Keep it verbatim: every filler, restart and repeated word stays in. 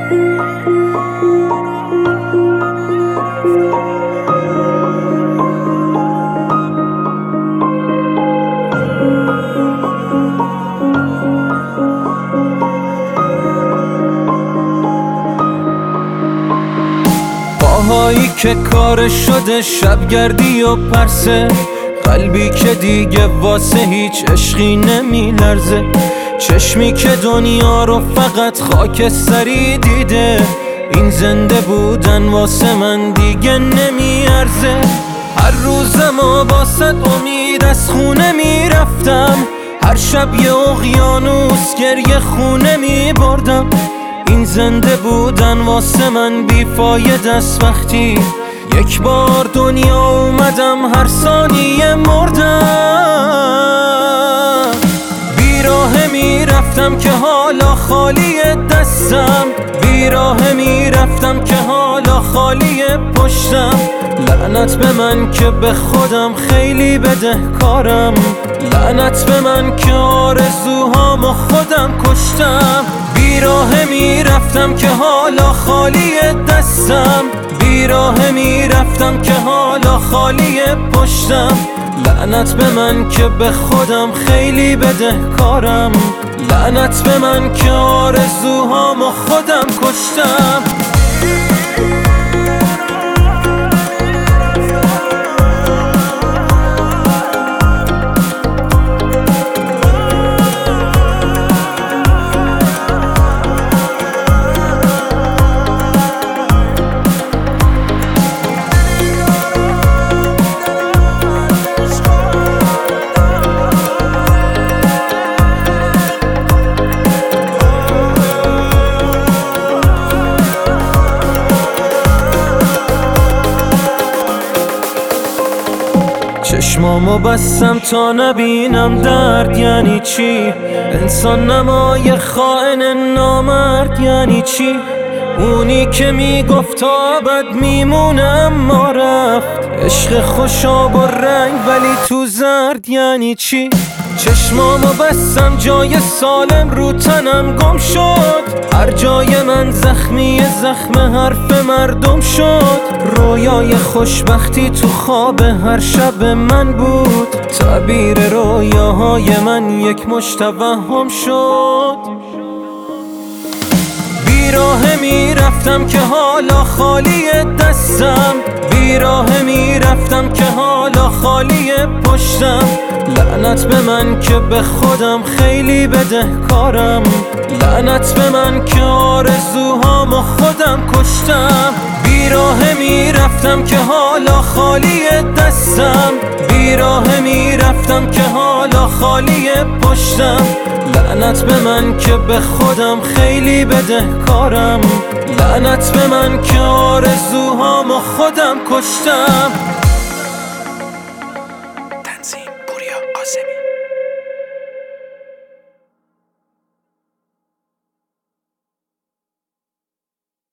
پاهایی که کار شده شبگردی و پرسه، قلبی که دیگه واسه هیچ عشقی نمی لرزه، چشمی که دنیا رو فقط خاکستری دیده، این زنده بودن واسه من دیگه نمی ارزه. هر روزم و باست امید از خونه می رفتم، هر شب یه اقیانوس گریه خونه می بردم، این زنده بودن واسه من بیفایده است. وقتی یک بار دنیا اومدم هر ثانیه مردم، بیراه میرفتم که حالا خالی دستم، بیراه میرفتم که حالا خالی پشتم. لعنت به من که به خودم خیلی بدهکارم، لعنت به من که آرزوهامو خودم کشتم. بیراه میرفتم که حالا خالی دستم، بیراه میرفتم که حالا خالی پشتم. لعنت به من که به خودم خیلی بدهکارم، لعنت به من که آرزوهامو خودم کشتم. چشمامو بستم تا نبینم درد یعنی چی، انسان نمای خائن نامرد یعنی چی، اونی که میگفت تا ابد میمونه اما رفت، عشق خوشاب و رنگ ولی تو زرد یعنی چی. چشمامو بستم جای سالم رو تنم گم شد، هر جای من زخمی زخم حرف مردم شد، رویای خوشبختی تو خواب هر شب من بود، تعبیر رویاهای من یک مشت توهم شد. بیراه میرفتم که حالا خالی دستم، بیراه میرفتم که حالا خالی پشتم. لعنت به من که به خودم خیلی بدهکارم، لعنت به من که آرزوهامو خودم کشتم. بیراه میرفتم که حالا خالی دستم، بیراه میرفتم که حالا خالی پشتم. لعنت به من که به خودم خیلی بدهکارم، لعنت به من که آرزوهامو خودم کشتم.